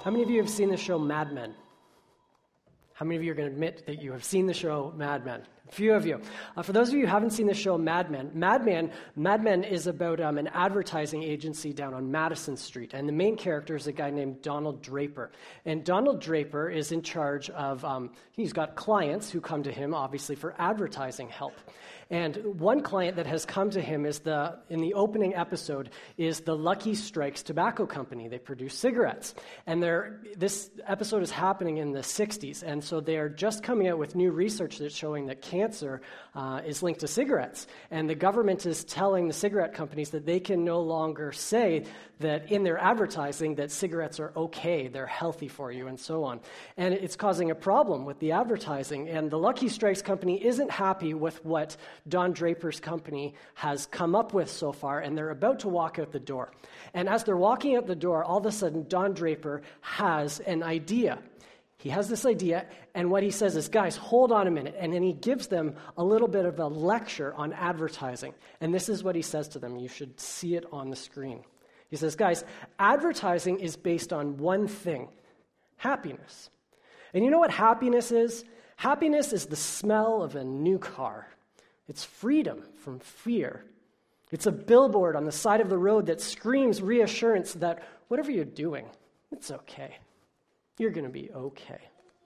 How many of you have seen the show Mad Men? How many of you are going to admit that you have seen the show Mad Men? A few of you. For those of you who haven't seen the show Mad Men, Mad Men is about an advertising agency down on Madison Street, and the main character is a guy named Donald Draper. And Donald Draper is in charge of, he's got clients who come to him, obviously, for advertising help. And one client that has come to him is in the opening episode, is the Lucky Strikes Tobacco Company. They produce cigarettes. And this episode is happening in the 60s, and so they're just coming out with new research that's showing that cancer is linked to cigarettes. And the government is telling the cigarette companies that they can no longer say that in their advertising that cigarettes are okay, they're healthy for you, and so on. And it's causing a problem with the advertising. And the Lucky Strikes Company isn't happy with what Don Draper's company has come up with so far, and they're about to walk out the door. And as they're walking out the door, all of a sudden, Don Draper has an idea. He has this idea, and what he says is, guys, hold on a minute. And then he gives them a little bit of a lecture on advertising. And this is what he says to them. You should see it on the screen. He says, guys, advertising is based on one thing, happiness. And you know what happiness is? Happiness is the smell of a new car. It's freedom from fear. It's a billboard on the side of the road that screams reassurance that whatever you're doing, it's okay. You're going to be okay.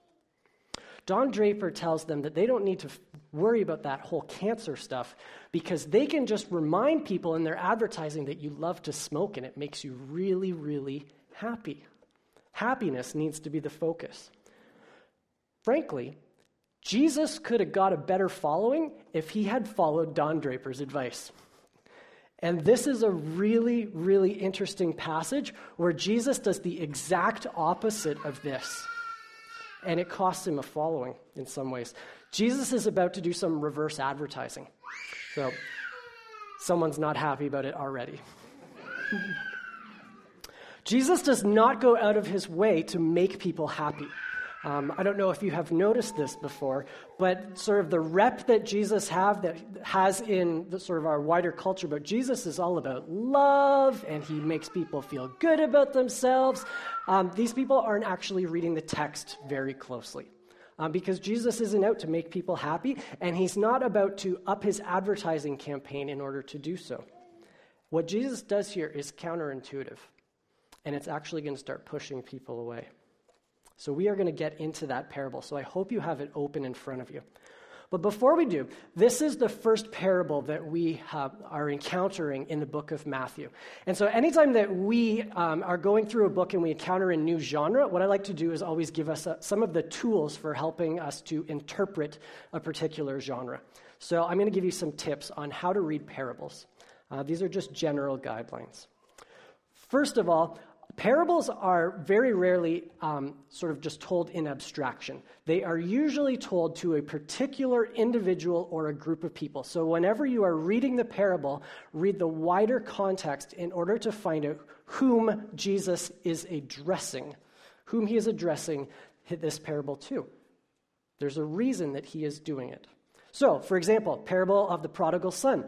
Don Draper tells them that they don't need to worry about that whole cancer stuff because they can just remind people in their advertising that you love to smoke and it makes you really, really happy. Happiness needs to be the focus. Frankly, Jesus could have got a better following if he had followed Don Draper's advice. And this is a really, really interesting passage where Jesus does the exact opposite of this. And it costs him a following in some ways. Jesus is about to do some reverse advertising. So someone's not happy about it already. Jesus does not go out of his way to make people happy. I don't know if you have noticed this before, but sort of the rep that Jesus has in the sort of our wider culture, but Jesus is all about love, and he makes people feel good about themselves. These people aren't actually reading the text very closely because Jesus isn't out to make people happy, and he's not about to up his advertising campaign in order to do so. What Jesus does here is counterintuitive, and it's actually going to start pushing people away. So we are going to get into that parable. So I hope you have it open in front of you. But before we do, this is the first parable that we are encountering in the book of Matthew. And so anytime that we are going through a book and we encounter a new genre, what I like to do is always give us some of the tools for helping us to interpret a particular genre. So I'm going to give you some tips on how to read parables. These are just general guidelines. First of all, parables are very rarely sort of just told in abstraction. They are usually told to a particular individual or a group of people. So whenever you are reading the parable, read the wider context in order to find out whom Jesus is addressing, whom he is addressing this parable to. There's a reason that he is doing it. So, for example, parable of the prodigal son.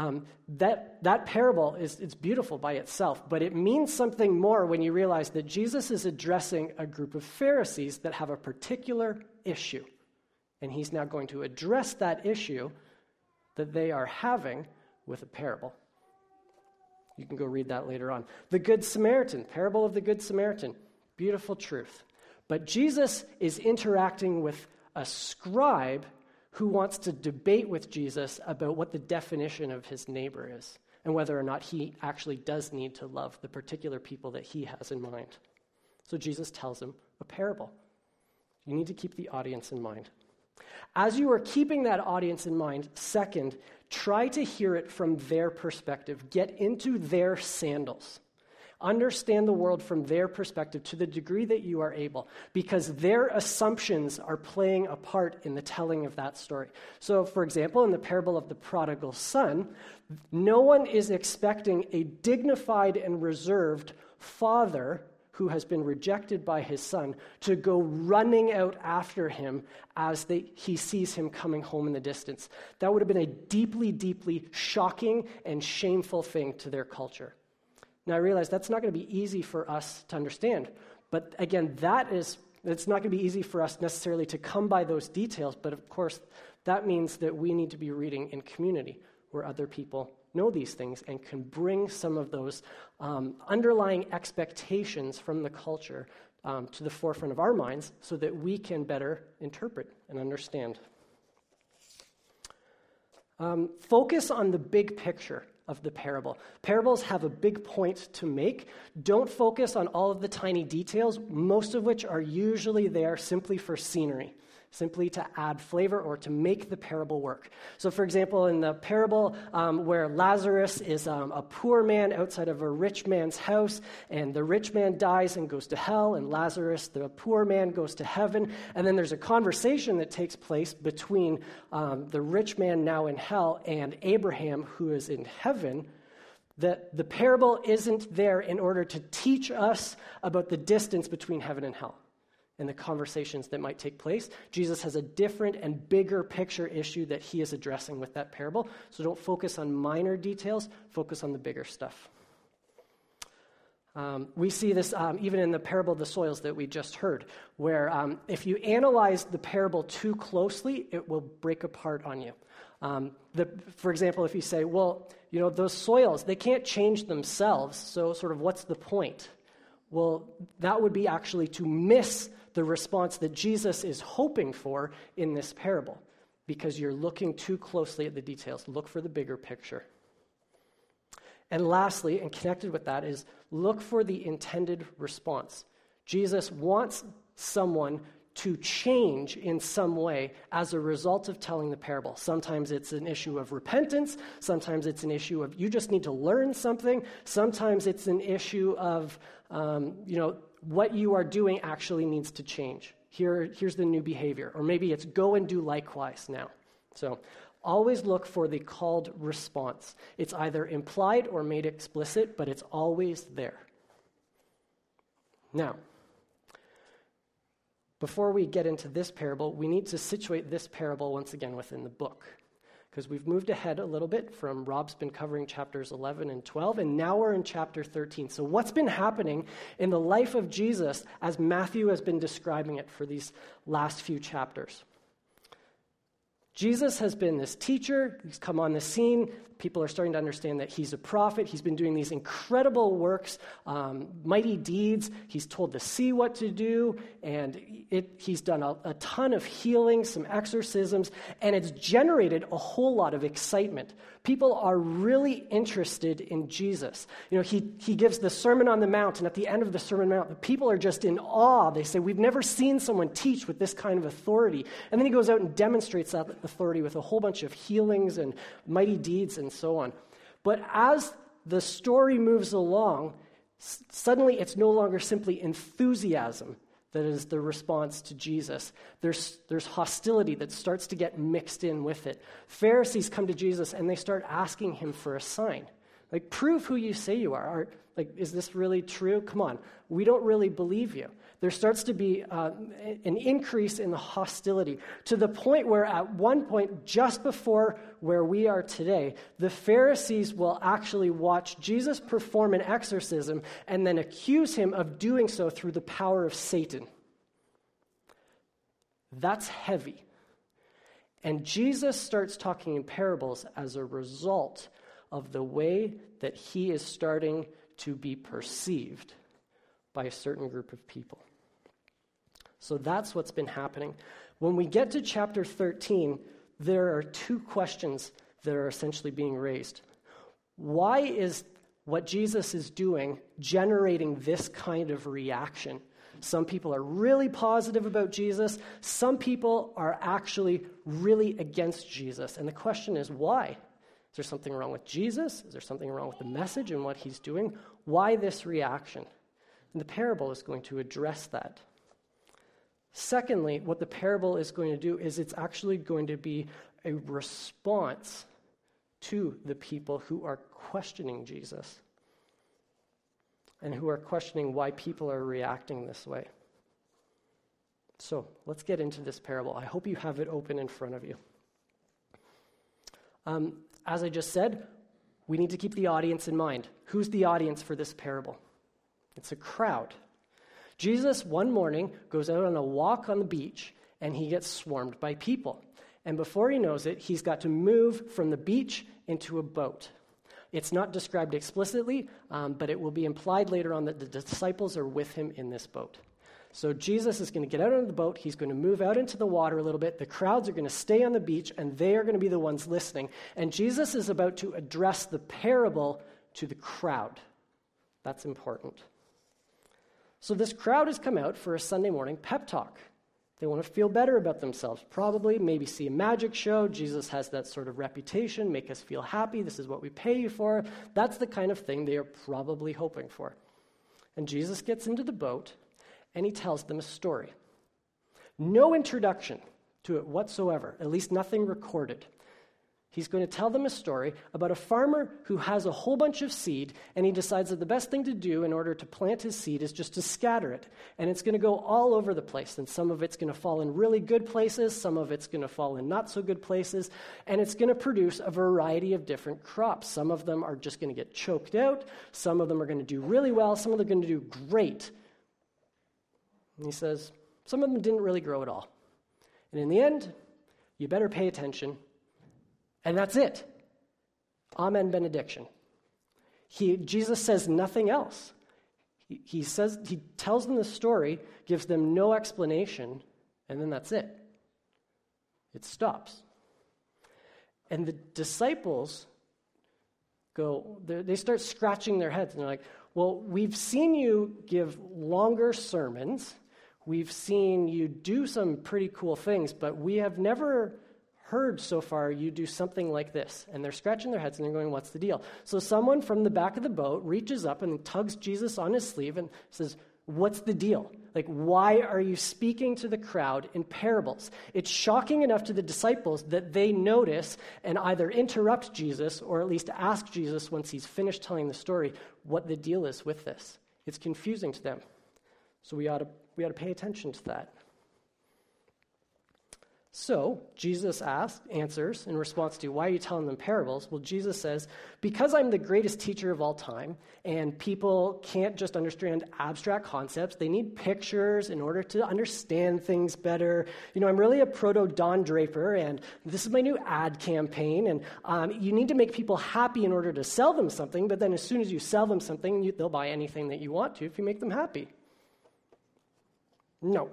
That parable it's beautiful by itself, but it means something more when you realize that Jesus is addressing a group of Pharisees that have a particular issue. And he's now going to address that issue that they are having with a parable. You can go read that later on. The Good Samaritan, parable of the Good Samaritan. Beautiful truth. But Jesus is interacting with a scribe who wants to debate with Jesus about what the definition of his neighbor is and whether or not he actually does need to love the particular people that he has in mind. So Jesus tells him a parable. You need to keep the audience in mind. As you are keeping that audience in mind, second, try to hear it from their perspective. Get into their sandals. Understand the world from their perspective to the degree that you are able, because their assumptions are playing a part in the telling of that story. So, for example, in the parable of the prodigal son, no one is expecting a dignified and reserved father who has been rejected by his son to go running out after him as he sees him coming home in the distance. That would have been a deeply, deeply shocking and shameful thing to their culture. Now, I realize that's not going to be easy for us to understand, But again, it's not going to be easy for us necessarily to come by those details, but of course, that means that we need to be reading in community where other people know these things and can bring some of those underlying expectations from the culture to the forefront of our minds so that we can better interpret and understand. Focus on the big picture of the parable. Parables have a big point to make. Don't focus on all of the tiny details, most of which are usually there simply for scenery, simply to add flavor or to make the parable work. So for example, in the parable where Lazarus is a poor man outside of a rich man's house, and the rich man dies and goes to hell, and Lazarus, the poor man, goes to heaven, and then there's a conversation that takes place between the rich man now in hell and Abraham, who is in heaven. That the parable isn't there in order to teach us about the distance between heaven and hell and the conversations that might take place. Jesus has a different and bigger picture issue that he is addressing with that parable. So don't focus on minor details, focus on the bigger stuff. We see this even in the parable of the soils that we just heard, where if you analyze the parable too closely, it will break apart on you. For example, if you say, well, those soils, they can't change themselves, so sort of what's the point? Well, that would be actually to miss the response that Jesus is hoping for in this parable, because you're looking too closely at the details. Look for the bigger picture. And lastly, and connected with that, is look for the intended response. Jesus wants someone to change in some way as a result of telling the parable. Sometimes it's an issue of repentance. Sometimes it's an issue of you just need to learn something. Sometimes it's an issue of, what you are doing actually needs to change. Here's the new behavior. Or maybe it's go and do likewise now. So always look for the called response. It's either implied or made explicit, but it's always there. Now, before we get into this parable, we need to situate this parable once again within the book, because we've moved ahead a little bit from Rob's been covering chapters 11 and 12, and now we're in chapter 13. So what's been happening in the life of Jesus as Matthew has been describing it for these last few chapters? Jesus has been this teacher. He's come on the scene. People are starting to understand that he's a prophet. He's been doing these incredible works, mighty deeds. He's told the sea what to do, and he's done a ton of healing, some exorcisms, and it's generated a whole lot of excitement. People are really interested in Jesus. He gives the Sermon on the Mount, and at the end of the Sermon on the Mount, the people are just in awe. They say, we've never seen someone teach with this kind of authority. And then he goes out and demonstrates that authority with a whole bunch of healings and mighty deeds and so on. But as the story moves along, suddenly it's no longer simply enthusiasm that is the response to Jesus. There's hostility that starts to get mixed in with it. Pharisees come to Jesus and they start asking him for a sign. Like, prove who you say you are. Is this really true? Come on, we don't really believe you. There starts to be an increase in the hostility to the point where at one point, just before where we are today, the Pharisees will actually watch Jesus perform an exorcism and then accuse him of doing so through the power of Satan. That's heavy. And Jesus starts talking in parables as a result of the way that he is starting to be perceived by a certain group of people. So that's what's been happening. When we get to chapter 13, there are two questions that are essentially being raised. Why is what Jesus is doing generating this kind of reaction? Some people are really positive about Jesus. Some people are actually really against Jesus. And the question is, why? Is there something wrong with Jesus? Is there something wrong with the message and what he's doing? Why this reaction? And the parable is going to address that. Secondly, what the parable is going to do is it's actually going to be a response to the people who are questioning Jesus and who are questioning why people are reacting this way. So let's get into this parable. I hope you have it open in front of you. As I just said, we need to keep the audience in mind. Who's the audience for this parable? It's a crowd. Jesus, one morning, goes out on a walk on the beach, and he gets swarmed by people. And before he knows it, he's got to move from the beach into a boat. It's not described explicitly, but it will be implied later on that the disciples are with him in this boat. So Jesus is going to get out of the boat. He's going to move out into the water a little bit. The crowds are going to stay on the beach, and they are going to be the ones listening. And Jesus is about to address the parable to the crowd. That's important. So this crowd has come out for a Sunday morning pep talk. They want to feel better about themselves, probably, maybe see a magic show. Jesus has that sort of reputation, make us feel happy. This is what we pay you for. That's the kind of thing they are probably hoping for. And Jesus gets into the boat, and he tells them a story. No introduction to it whatsoever, at least nothing recorded. He's going to tell them a story about a farmer who has a whole bunch of seed, and he decides that the best thing to do in order to plant his seed is just to scatter it. And it's going to go all over the place, and some of it's going to fall in really good places, some of it's going to fall in not so good places, and it's going to produce a variety of different crops. Some of them are just going to get choked out, some of them are going to do really well, some of them are going to do great. And he says, some of them didn't really grow at all. And in the end, you better pay attention. And that's it. Amen, benediction. Jesus says nothing else. He tells them the story, gives them no explanation, and then that's it. It stops. And the disciples they start scratching their heads, and they're like, well, we've seen you give longer sermons. We've seen you do some pretty cool things, but we have never heard so far you do something like this. And they're scratching their heads and they're going, what's the deal? So someone from the back of the boat reaches up and tugs Jesus on his sleeve and says, what's the deal? Like, why are you speaking to the crowd in parables? It's shocking enough to the disciples that they notice and either interrupt Jesus or at least ask Jesus once he's finished telling the story what the deal is with this. It's confusing to them. So we ought to pay attention to that. So, Jesus answers in response to, why are you telling them parables? Well, Jesus says, because I'm the greatest teacher of all time, and people can't just understand abstract concepts, they need pictures in order to understand things better. I'm really a proto-Don Draper, and this is my new ad campaign, and you need to make people happy in order to sell them something, but then as soon as you sell them something, they'll buy anything that you want to if you make them happy. No.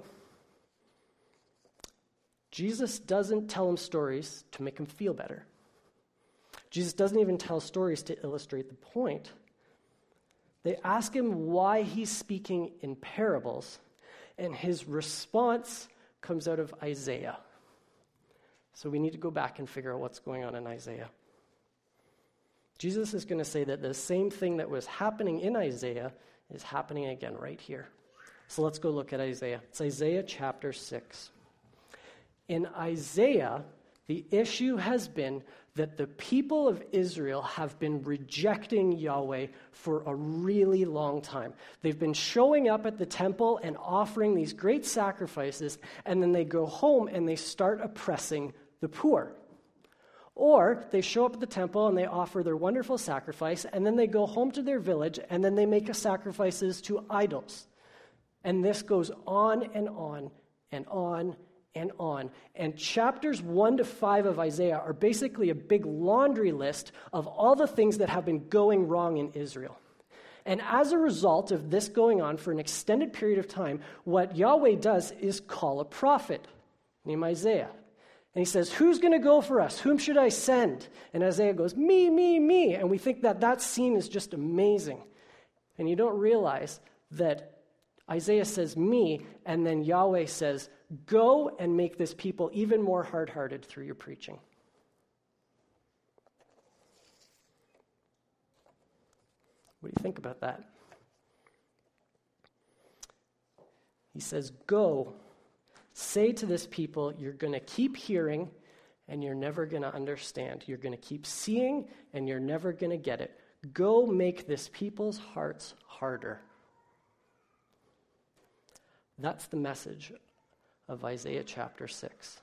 Jesus doesn't tell them stories to make them feel better. Jesus doesn't even tell stories to illustrate the point. They ask him why he's speaking in parables, and his response comes out of Isaiah. So we need to go back and figure out what's going on in Isaiah. Jesus is going to say that the same thing that was happening in Isaiah is happening again right here. So let's go look at Isaiah. It's Isaiah chapter 6. In Isaiah, the issue has been that the people of Israel have been rejecting Yahweh for a really long time. They've been showing up at the temple and offering these great sacrifices, and then they go home and they start oppressing the poor. Or they show up at the temple and they offer their wonderful sacrifice, and then they go home to their village and then they make sacrifices to idols. And this goes on and on and on and on. And chapters 1 to 5 of Isaiah are basically a big laundry list of all the things that have been going wrong in Israel. And as a result of this going on for an extended period of time, what Yahweh does is call a prophet named Isaiah. And he says, who's going to go for us? Whom should I send? And Isaiah goes, me, me, me. And we think that scene is just amazing. And you don't realize that Isaiah says me, and then Yahweh says, go and make this people even more hard-hearted through your preaching. What do you think about that? He says, go, say to this people, you're going to keep hearing, and you're never going to understand. You're going to keep seeing, and you're never going to get it. Go make this people's hearts harder. That's the message of Isaiah chapter 6.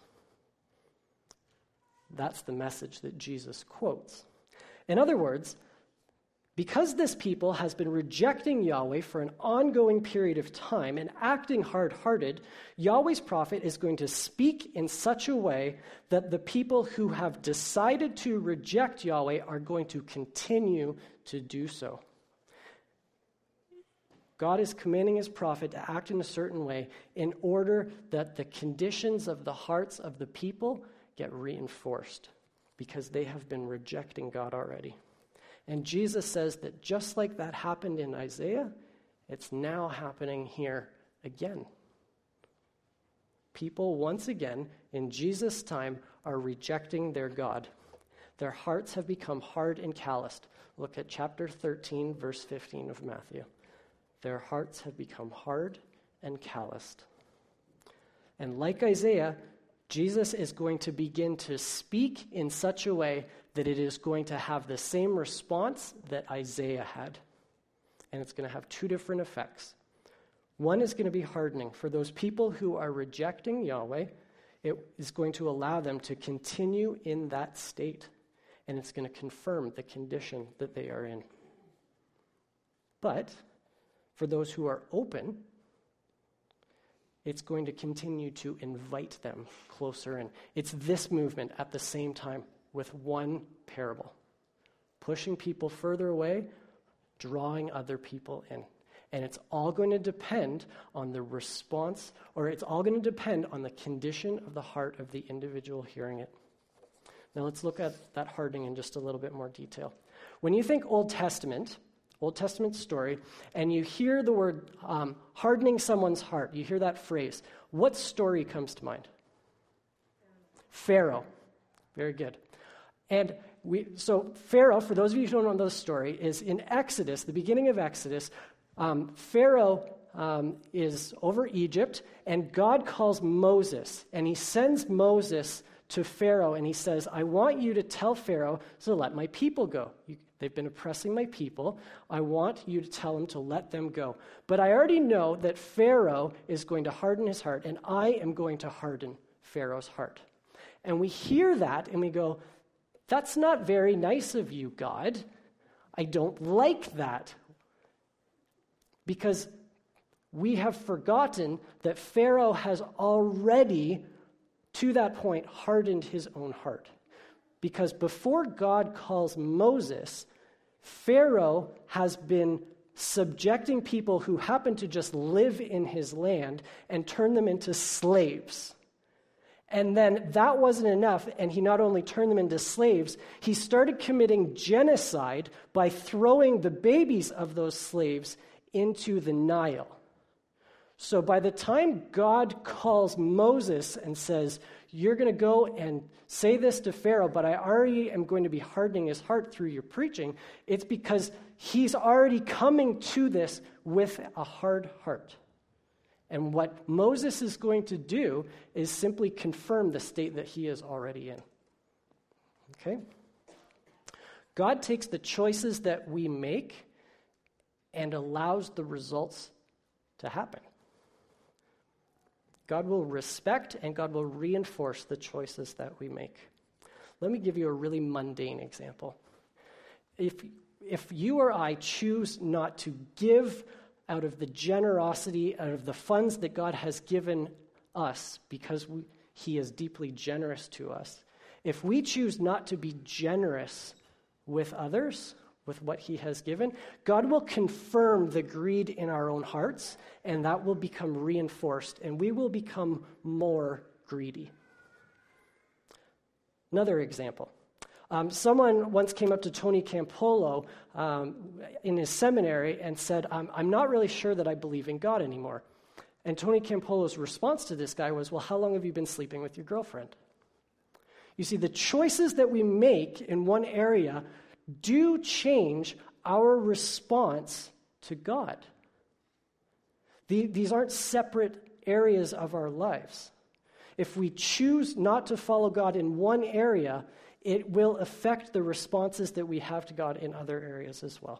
That's the message that Jesus quotes. In other words, Because this people has been rejecting Yahweh for an ongoing period of time and acting hard-hearted, Yahweh's prophet is going to speak in such a way that the people who have decided to reject Yahweh are going to continue to do so. God is commanding his prophet to act in a certain way in order that the conditions of the hearts of the people get reinforced because they have been rejecting God already. And Jesus says that just like that happened in Isaiah, it's now happening here again. People, once again, in Jesus' time, are rejecting their God. Their hearts have become hard and calloused. Look at chapter 13, verse 15 of Matthew. Their hearts have become hard and calloused. And like Isaiah, Jesus is going to begin to speak in such a way that it is going to have the same response that Isaiah had. And it's going to have two different effects. One is going to be hardening. For those people who are rejecting Yahweh, it is going to allow them to continue in that state. And it's going to confirm the condition that they are in. But for those who are open, it's going to continue to invite them closer in. It's this movement at the same time with one parable. Pushing people further away, drawing other people in. And it's all going to depend on the response, or it's all going to depend on the condition of the heart of the individual hearing it. Now let's look at that hardening in just a little bit more detail. When you think Old Testament story, and you hear the word hardening someone's heart, you hear that phrase, what story comes to mind? Pharaoh. Very good. And so Pharaoh, for those of you who don't know the story, is in Exodus, the beginning of Exodus. Pharaoh is over Egypt, and God calls Moses, and he sends Moses to Pharaoh, and he says, I want you to tell Pharaoh to let my people go. They've been oppressing my people. I want you to tell him to let them go. But I already know that Pharaoh is going to harden his heart, and I am going to harden Pharaoh's heart. And we hear that, and we go, that's not very nice of you, God. I don't like that. Because we have forgotten that Pharaoh has already, to that point, hardened his own heart. Because before God calls Moses, Pharaoh has been subjecting people who happen to just live in his land and turn them into slaves. And then that wasn't enough, and he not only turned them into slaves, he started committing genocide by throwing the babies of those slaves into the Nile. So by the time God calls Moses and says, you're going to go and say this to Pharaoh, but I already am going to be hardening his heart through your preaching, it's because he's already coming to this with a hard heart. And what Moses is going to do is simply confirm the state that he is already in. Okay? God takes the choices that we make and allows the results to happen. God will respect and God will reinforce the choices that we make. Let me give you a really mundane example. If you or I choose not to give out of the generosity, out of the funds that God has given us because he is deeply generous to us, if we choose not to be generous with others, with what he has given, God will confirm the greed in our own hearts, and that will become reinforced, and we will become more greedy. Another example. Someone once came up to Tony Campolo in his seminary and said, I'm not really sure that I believe in God anymore. And Tony Campolo's response to this guy was, well, how long have you been sleeping with your girlfriend? You see, the choices that we make in one area do change our response to God. These aren't separate areas of our lives. If we choose not to follow God in one area, it will affect the responses that we have to God in other areas as well.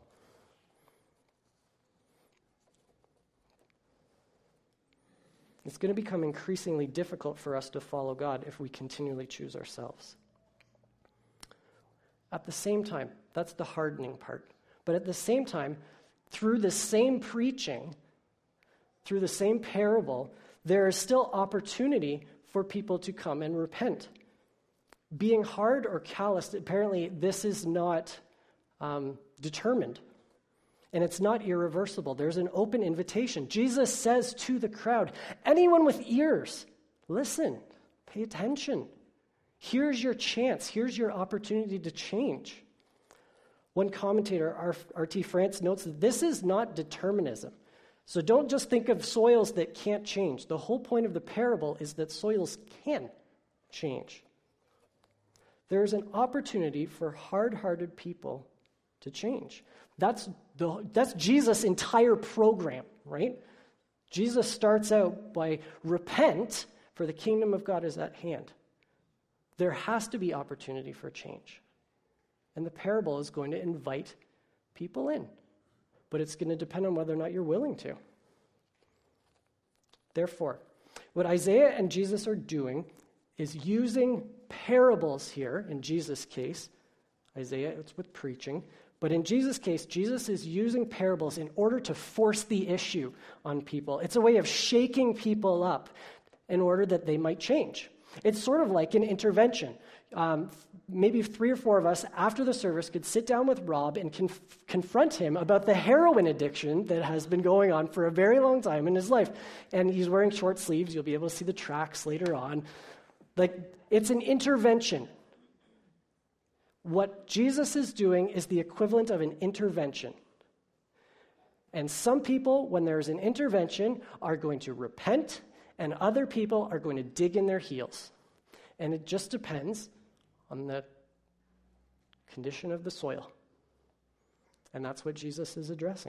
It's going to become increasingly difficult for us to follow God if we continually choose ourselves. At the same time, that's the hardening part. But at the same time, through the same preaching, through the same parable, there is still opportunity for people to come and repent. Being hard or calloused, apparently this is not determined. And it's not irreversible. There's an open invitation. Jesus says to the crowd, anyone with ears, listen, pay attention. Here's your chance. Here's your opportunity to change. One commentator, R.T. France, notes that this is not determinism. So don't just think of soils that can't change. The whole point of the parable is that soils can change. There's an opportunity for hard-hearted people to change. That's Jesus' entire program, right? Jesus starts out by repent, for the kingdom of God is at hand. There has to be opportunity for change. And the parable is going to invite people in. But it's going to depend on whether or not you're willing to. Therefore, what Isaiah and Jesus are doing is using parables here, in Jesus' case. Isaiah, it's with preaching. But in Jesus' case, Jesus is using parables in order to force the issue on people. It's a way of shaking people up in order that they might change. It's sort of like an intervention. Maybe 3 or 4 of us, after the service, could sit down with Rob and confront him about the heroin addiction that has been going on for a very long time in his life. And he's wearing short sleeves. You'll be able to see the tracks later on. It's an intervention. What Jesus is doing is the equivalent of an intervention. And some people, when there's an intervention, are going to repent, and other people are going to dig in their heels. And it just depends on the condition of the soil. And that's what Jesus is addressing.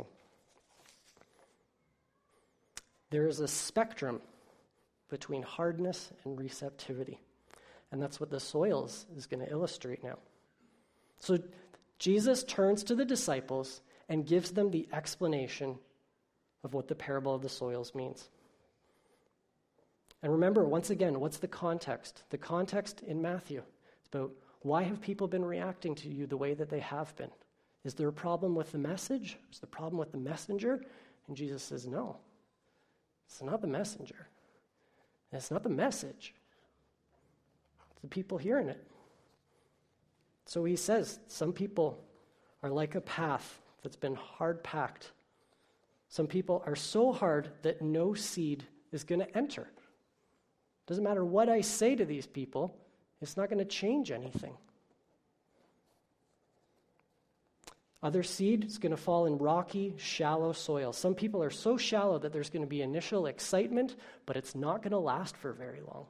There is a spectrum between hardness and receptivity. And that's what the soils is going to illustrate now. So Jesus turns to the disciples and gives them the explanation of what the parable of the soils means. And remember, once again, what's the context? The context in Matthew is about why have people been reacting to you the way that they have been? Is there a problem with the message? Is there a problem with the messenger? And Jesus says, no. It's not the messenger. And it's not the message. It's the people hearing it. So he says, some people are like a path that's been hard-packed. Some people are so hard that no seed is going to enter. Doesn't matter what I say to these people, it's not going to change anything. Other seed is going to fall in rocky, shallow soil. Some people are so shallow that there's going to be initial excitement, but it's not going to last for very long.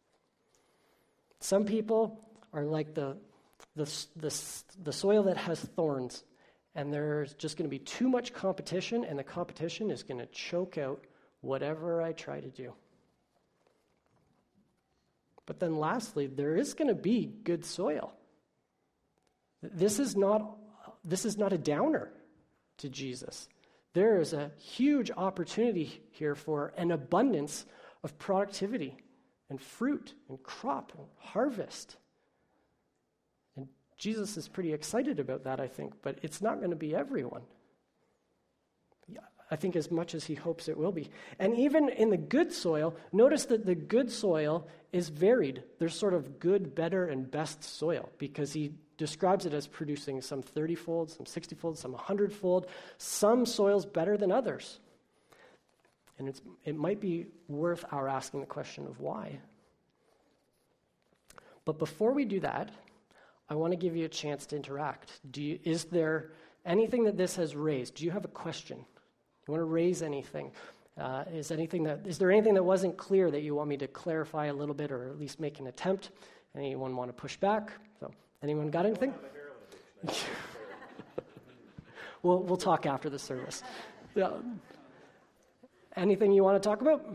Some people are like the soil that has thorns, and there's just going to be too much competition, and the competition is going to choke out whatever I try to do. But then lastly, there is going to be good soil. This is not a downer to Jesus. There is a huge opportunity here for an abundance of productivity and fruit and crop and harvest. And Jesus is pretty excited about that, I think, but it's not going to be everyone. I think as much as he hopes it will be. And even in the good soil, notice that the good soil is varied. There's sort of good, better, and best soil because he describes it as producing some 30-fold, some 60-fold, some 100-fold, some soils better than others. And it might be worth our asking the question of why. But before we do that, I want to give you a chance to interact. Is there anything that this has raised? Do you have a question? You want to raise anything? Is there anything that wasn't clear that you want me to clarify a little bit or at least make an attempt? Anyone want to push back? So, anyone got anything? We'll talk after the service. Anything you want to talk about?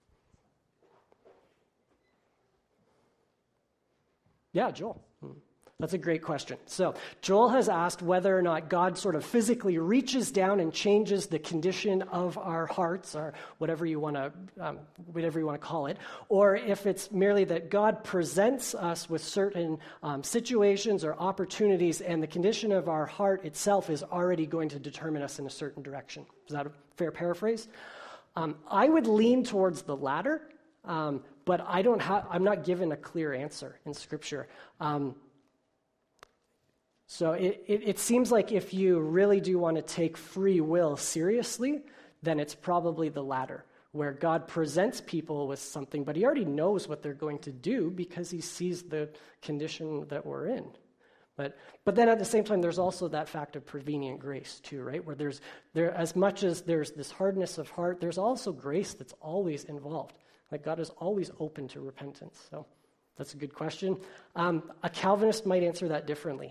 Yeah, Joel. That's a great question. So Joel has asked whether or not God sort of physically reaches down and changes the condition of our hearts, or whatever you want to call it, or if it's merely that God presents us with certain situations or opportunities, and the condition of our heart itself is already going to determine us in a certain direction. Is that a fair paraphrase? I would lean towards the latter, but I'm not given a clear answer in Scripture. So it seems like if you really do want to take free will seriously, then it's probably the latter, where God presents people with something, but he already knows what they're going to do because he sees the condition that we're in. But then at the same time, there's also that fact of prevenient grace too, right? Where there as much as there's this hardness of heart, there's also grace that's always involved. Like God is always open to repentance. So that's a good question. A Calvinist might answer that differently.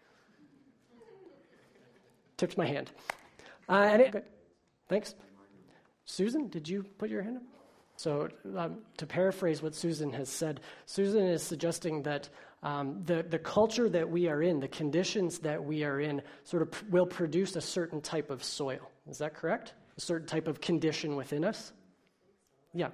Tipped my hand. Thanks. Susan, did you put your hand up? So to paraphrase what Susan has said, Susan is suggesting that the culture that we are in, the conditions that we are in, sort of will produce a certain type of soil. Is that correct? A certain type of condition within us? Yeah.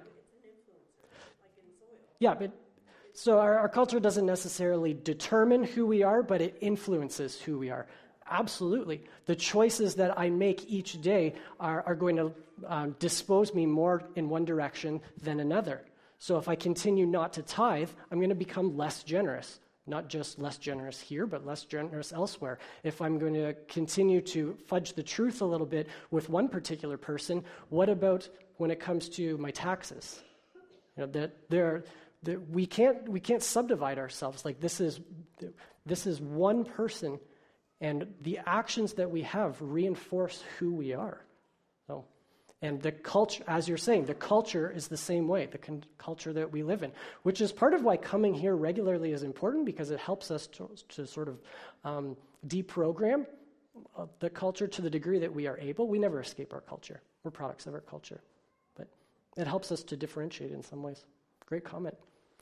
Yeah, but so our culture doesn't necessarily determine who we are, but it influences who we are. Absolutely. The choices that I make each day are going to dispose me more in one direction than another. So if I continue not to tithe, I'm going to become less generous. Not just less generous here, but less generous elsewhere. If I'm going to continue to fudge the truth a little bit with one particular person, what about when it comes to my taxes? You know, we can't subdivide ourselves. Like this is one person. And the actions that we have reinforce who we are. So, and the culture, as you're saying, the culture is the same way, the culture that we live in, which is part of why coming here regularly is important, because it helps us to sort of deprogram the culture to the degree that we are able. We never escape our culture. We're products of our culture. But it helps us to differentiate in some ways. Great comment.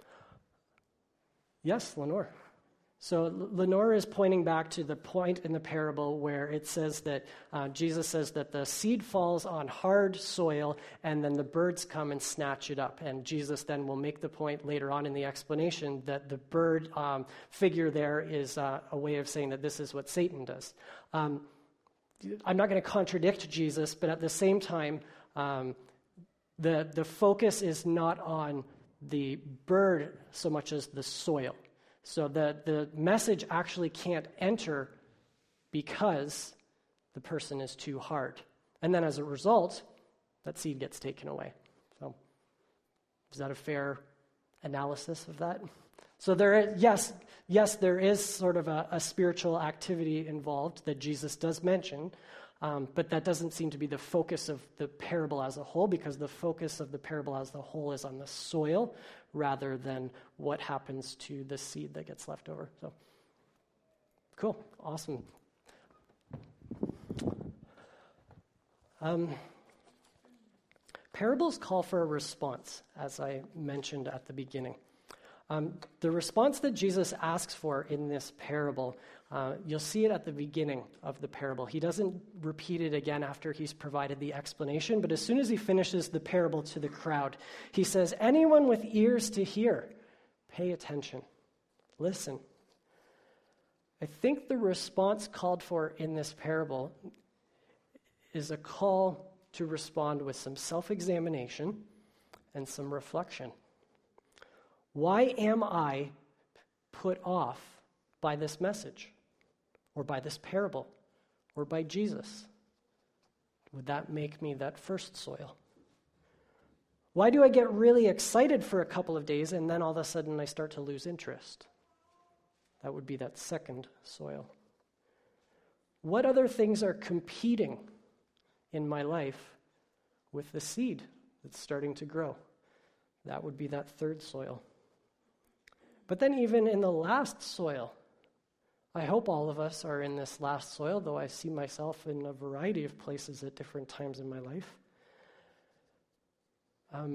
Yes, Lenore. So Lenore is pointing back to the point in the parable where it says that Jesus says that the seed falls on hard soil and then the birds come and snatch it up. And Jesus then will make the point later on in the explanation that the bird figure there is a way of saying that this is what Satan does. I'm not going to contradict Jesus, but at the same time, the focus is not on the bird so much as the soil. So the message actually can't enter because the person is too hard. And then as a result, that seed gets taken away. So is that a fair analysis of that? So yes, there is sort of a spiritual activity involved that Jesus does mention, but that doesn't seem to be the focus of the parable as a whole, because the focus of the parable as a whole is on the soil rather than what happens to the seed that gets left over. So, cool, awesome. Parables call for a response, as I mentioned at the beginning. The response that Jesus asks for in this parable, you'll see it at the beginning of the parable. He doesn't repeat it again after he's provided the explanation, but as soon as he finishes the parable to the crowd, he says, "Anyone with ears to hear, pay attention. Listen." I think the response called for in this parable is a call to respond with some self-examination and some reflection. Why am I put off by this message, or by this parable, or by Jesus? Would that make me that first soil? Why do I get really excited for a couple of days and then all of a sudden I start to lose interest? That would be that second soil. What other things are competing in my life with the seed that's starting to grow? That would be that third soil. But then even in the last soil, I hope all of us are in this last soil, though I see myself in a variety of places at different times in my life.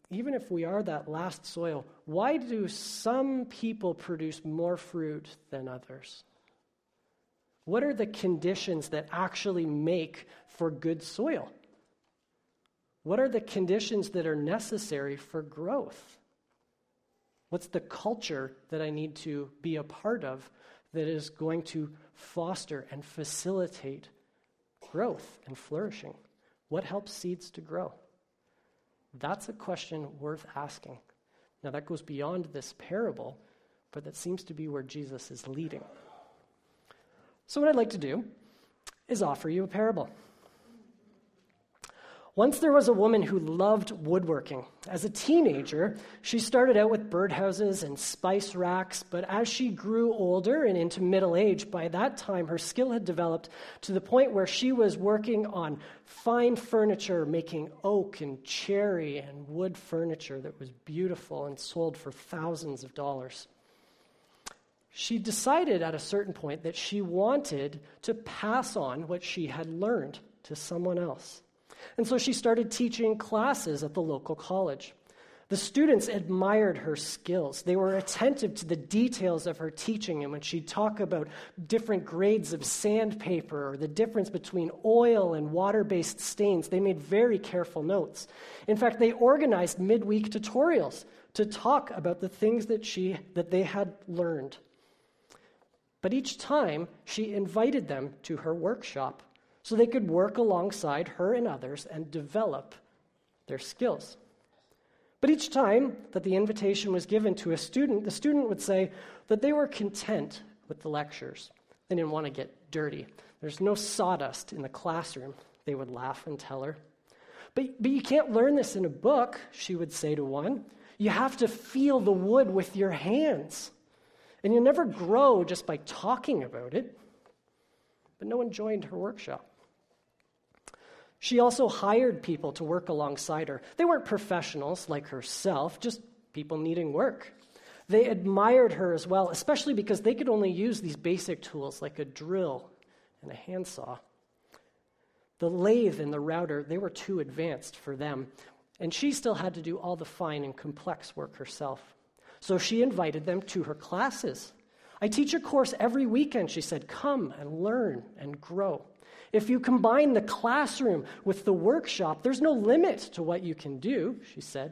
even if we are that last soil, why do some people produce more fruit than others? What are the conditions that actually make for good soil? What are the conditions that are necessary for growth? What's the culture that I need to be a part of that is going to foster and facilitate growth and flourishing? What helps seeds to grow? That's a question worth asking. Now, that goes beyond this parable, but that seems to be where Jesus is leading. So what I'd like to do is offer you a parable. Once there was a woman who loved woodworking. As a teenager, she started out with birdhouses and spice racks, but as she grew older and into middle age, by that time her skill had developed to the point where she was working on fine furniture, making oak and cherry and wood furniture that was beautiful and sold for thousands of dollars. She decided at a certain point that she wanted to pass on what she had learned to someone else. And so she started teaching classes at the local college. The students admired her skills. They were attentive to the details of her teaching, and when she'd talk about different grades of sandpaper or the difference between oil and water-based stains, they made very careful notes. In fact, they organized midweek tutorials to talk about the things that they had learned. But each time, she invited them to her workshop so they could work alongside her and others and develop their skills. But each time that the invitation was given to a student, the student would say that they were content with the lectures. They didn't want to get dirty. There's no sawdust in the classroom, they would laugh and tell her. But you can't learn this in a book, she would say to one. You have to feel the wood with your hands. And you'll never grow just by talking about it. But no one joined her workshop. She also hired people to work alongside her. They weren't professionals like herself, just people needing work. They admired her as well, especially because they could only use these basic tools like a drill and a handsaw. The lathe and the router, they were too advanced for them, and she still had to do all the fine and complex work herself. So she invited them to her classes. I teach a course every weekend, she said. Come and learn and grow. If you combine the classroom with the workshop, there's no limit to what you can do, she said.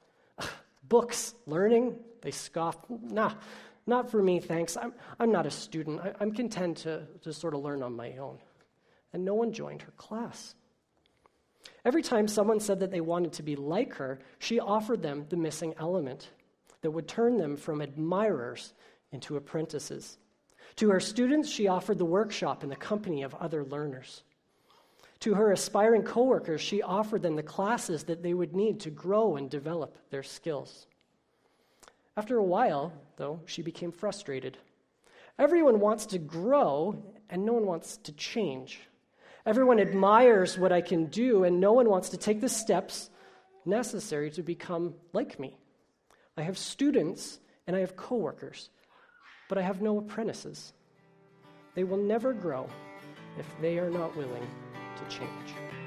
Books, learning, they scoffed. Nah, not for me, thanks. I'm not a student. I'm content to sort of learn on my own. And no one joined her class. Every time someone said that they wanted to be like her, she offered them the missing element that would turn them from admirers into apprentices. To her students, she offered the workshop in the company of other learners. To her aspiring coworkers, she offered them the classes that they would need to grow and develop their skills. After a while, though, she became frustrated. Everyone wants to grow, and no one wants to change. Everyone admires what I can do, and no one wants to take the steps necessary to become like me. I have students, and I have coworkers, but I have no apprentices. They will never grow if they are not willing to change.